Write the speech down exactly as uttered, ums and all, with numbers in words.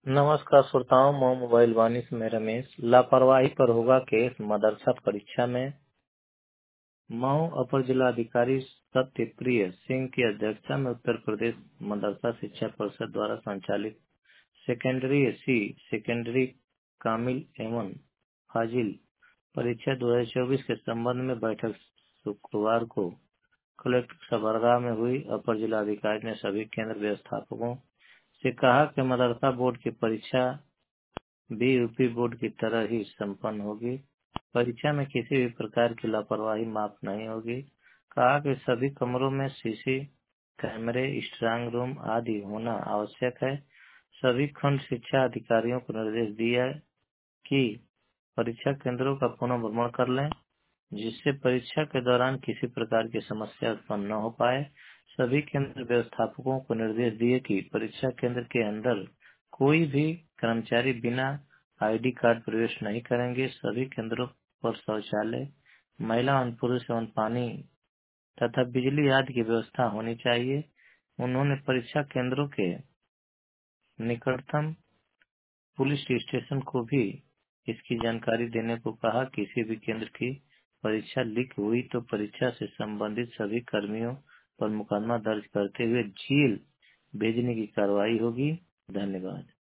नमस्कार श्रोताओं, मैं मोबाइल वाणी में रमेश। लापरवाही पर होगा केस मदरसा परीक्षा में। मऊ अपर जिलाधिकारी सत्यप्रिय सिंह की अध्यक्षता में उत्तर प्रदेश मदरसा शिक्षा परिषद द्वारा संचालित सेकेंडरी एसी सेकेंडरी कामिल एवं फाजिल परीक्षा दो हज़ार चौबीस के संबंध में बैठक शुक्रवार को कलेक्टर सभागार में हुई। अपर जिलाधिकारी ने सभी केंद्र व्यवस्थापकों से कहा कि मदरसा बोर्ड की परीक्षा भी यूपी बोर्ड की तरह ही संपन्न होगी। परीक्षा में किसी भी प्रकार की लापरवाही माफ नहीं होगी। कहा कि सभी कमरों में सीसी कैमरे, स्ट्रांग रूम आदि होना आवश्यक है। सभी खंड शिक्षा अधिकारियों को निर्देश दिया कि परीक्षा केंद्रों का पुनः भ्रमण कर लें, जिससे परीक्षा के दौरान किसी प्रकार की समस्या उत्पन्न न हो पाए। सभी केंद्र व्यवस्थापकों को निर्देश दिए कि परीक्षा केंद्र के अंदर कोई भी कर्मचारी बिना आईडी कार्ड प्रवेश नहीं करेंगे। सभी केंद्रों पर शौचालय, महिला एवं पुरुष एवं पानी तथा बिजली आदि की व्यवस्था होनी चाहिए। उन्होंने परीक्षा केंद्रों के निकटतम पुलिस स्टेशन को भी इसकी जानकारी देने को कहा। किसी भी केंद्र की परीक्षा लीक हुई तो परीक्षा से संबंधित सभी कर्मियों पर मुकदमा दर्ज करते हुए जेल भेजने की कार्रवाई होगी। धन्यवाद।